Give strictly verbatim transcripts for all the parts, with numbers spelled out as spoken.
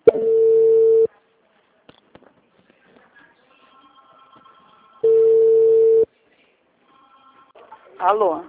Alô?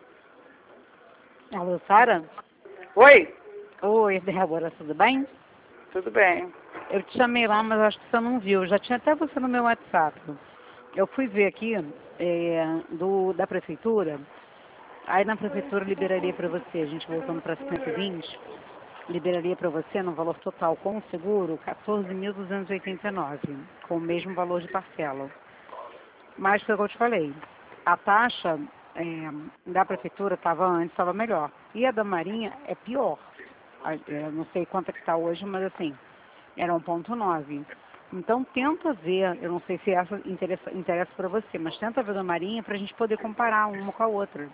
Alô, Sara? Oi? Oi, Débora, tudo bem? Tudo bem. Eu te chamei lá, mas acho que você não viu. Eu já tinha até você no meu WhatsApp. Eu fui ver aqui é, do, da prefeitura. Aí na prefeitura liberaria para você, a gente voltando para cento e vinte, liberaria para você no valor total com o seguro quatorze mil duzentos e oitenta e nove, com o mesmo valor de parcela. Mas foi o que eu te falei. A taxa é, da prefeitura estava antes, estava melhor. E a da Marinha é pior. A- Eu não sei quanto é que está hoje, mas assim, era um ponto nove. Então tenta ver, eu não sei se essa interessa, interessa para você, mas tenta ver da Marinha para a gente poder comparar uma com a outra.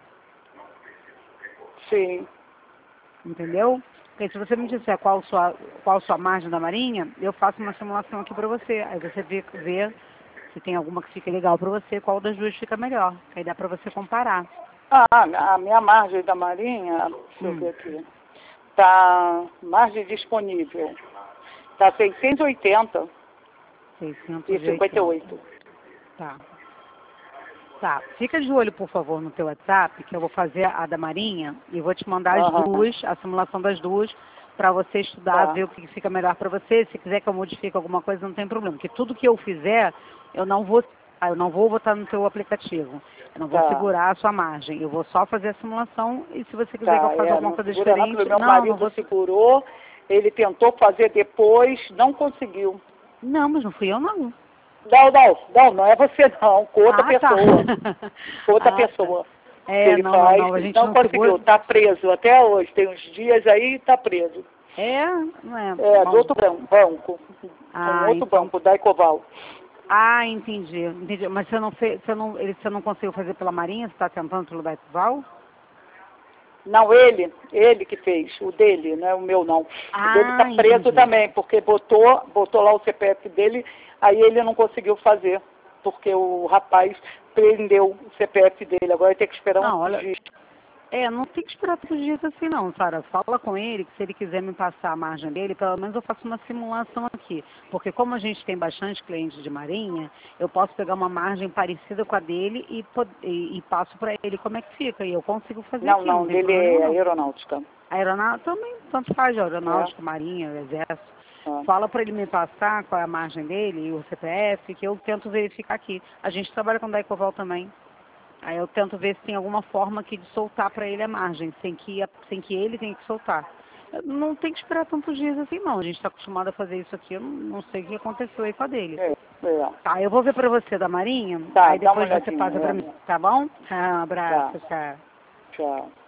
Sim. Entendeu? Porque se você me disser qual a sua, qual a sua margem da Marinha, eu faço uma simulação aqui para você. Aí você vê, vê se tem alguma que fica legal para você, qual das duas fica melhor. Aí dá para você comparar. Ah, a minha margem da Marinha, deixa eu Hum, ver aqui. Tá, margem disponível. Tá seiscentos e oitenta e cinquenta e seiscentos e oitenta. oito. Tá. Tá. Fica de olho, por favor, no teu WhatsApp, que eu vou fazer a da Marinha e vou te mandar as Aham. duas, a simulação das duas, para você estudar, Tá. ver o que fica melhor para você. Se quiser que eu modifique alguma coisa, não tem problema. Porque tudo que eu fizer, eu não vou, eu não vou botar no teu aplicativo. Eu não vou Tá. segurar a sua margem. Eu vou só fazer a simulação e se você quiser que eu Tá, faça é, alguma não coisa segura não, porque diferente, o meu não, não marido vou. segurou, ele tentou fazer depois, não conseguiu. Não, mas não fui eu não. Não, não, não, não é você não, com outra Ah, tá. pessoa. Com outra Ah, tá. pessoa. Que É, ele não, não, faz, não. A gente não não segura. conseguiu, tá preso até hoje, tem uns dias aí e tá preso. É, não é. É, do Bom. outro ban- banco, com Ah, outro então. banco, da Ecoval. Ah, entendi, entendi. Mas você não fez, você não, ele, você não conseguiu fazer pela Marinha? Você está tentando pelo Betval? Não, ele, ele que fez, o dele, não é o meu não. O dele tá Ah, preso entendi. também, porque botou, botou lá o C P F dele, aí ele não conseguiu fazer, porque o rapaz prendeu o C P F dele, agora ele tem que esperar Não, uns olha, dias. é, não tem que esperar todos os dias assim não, Sara. Fala com ele que se ele quiser me passar a margem dele, pelo menos eu faço uma simulação aqui. Porque como a gente tem bastante cliente de Marinha, eu posso pegar uma margem parecida com a dele e, po- e, e passo para ele como é que fica. E eu consigo fazer Não, aqui, não não, tem dele problema é não. aeronáutica. Aeronáutica também, tanto faz, É, aeronáutica, marinha, exército. é. Fala para ele me passar qual é a margem dele e o C P F, que eu tento verificar aqui. A gente trabalha com Daicoval também. Aí eu tento ver se tem alguma forma aqui de soltar para ele a margem, sem que, a- sem que ele tenha que soltar. Não tem que esperar tantos dias assim, não. A gente está acostumado a fazer isso aqui, eu não, não sei o que aconteceu aí com a dele. É, é. Tá, eu vou ver para você da Marinha, Tá, aí dá uma depois você olhadinha. passa para É. mim, tá bom? Ah, um Tá, abraço, tchau. tchau.